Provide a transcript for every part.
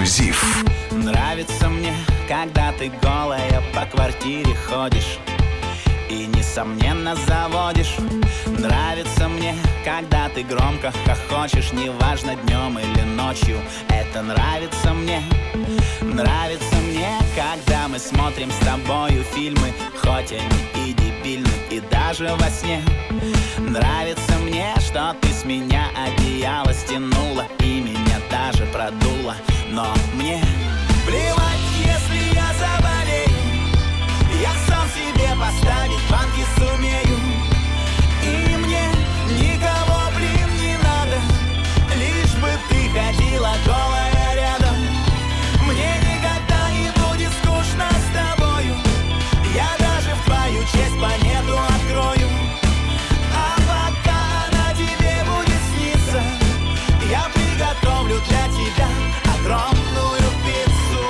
Эксклюзив. Нравится мне, когда ты голая по квартире ходишь и, несомненно, заводишь. Нравится мне, когда ты громко хохочешь, неважно, днем или ночью. Это нравится мне. Нравится мне, когда мы смотрим с тобою фильмы, хоть они и дебильны, и даже во сне. Нравится мне, что ты с меня одеяло стянула и меня даже продула. Но мне плевать, если я заболею, я сам себе поставить банки сумею. И мне никого, не надо, лишь бы ты ходила голая рядом. Мне никогда не будет скучно с тобою, я даже в твою честь планету открою. А пока она тебе будет сниться, я приготовлю для тебя огромную пиццу.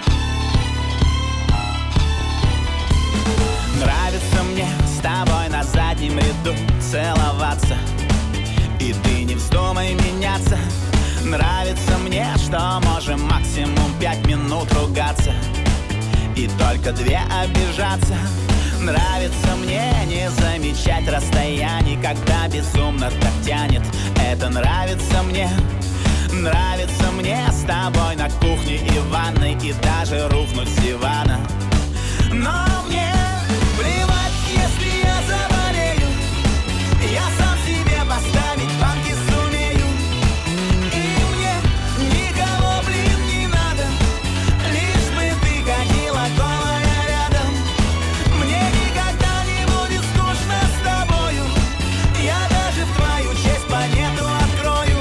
Нравится мне с тобой на заднем ряду целоваться, и ты не вздумай меняться. Нравится мне, что можем максимум 5 минут ругаться и только 2 обижаться. Нравится мне не замечать расстояний, когда безумно так тянет. Это нравится мне. Нравится мне с тобой на кухне и ванной, и даже рухнуть с дивана. Но мне плевать, если я заболею, я сам себе поставить банки сумею. И мне никого, не надо, лишь бы ты ходила голая рядом. Мне никогда не будет скучно с тобою, я даже в твою честь планету открою.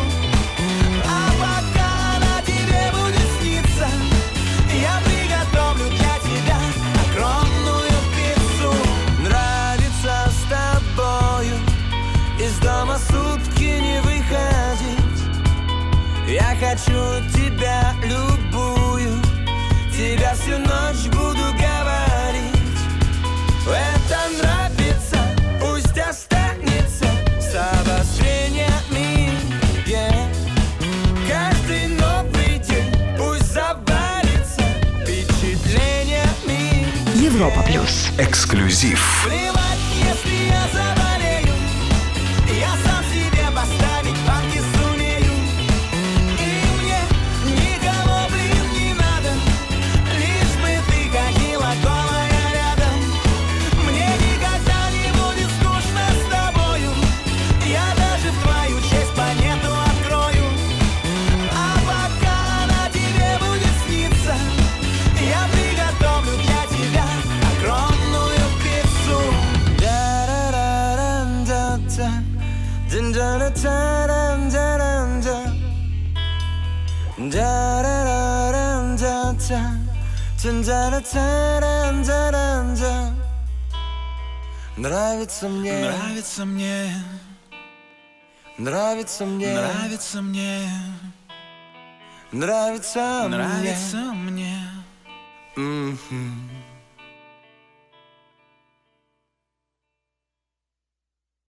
А пока она тебе будет сниться, я приготовлю для тебя огромную пиццу. Нравится с тобою из дома сутки не выходить. Я хочу тебя любую, тебя всю ночь буду говорить. Это нравится, пусть останется с обострениями, yeah. Каждый новый день пусть завалится впечатлениями. Европа плюс. Эксклюзив. Плевать, если я заболею, я сам себе поставить банки сумею. И мне никого, не надо, лишь бы ты ходила голая рядом. Мне никогда не будет скучно с тобою, я даже в твою честь планету открою. А пока она тебе будет сниться, я приготовлю для тебя огромную пиццу. Нравится мне, нравится мне, нравится мне, нравится мне, нравится мне, нравится мне.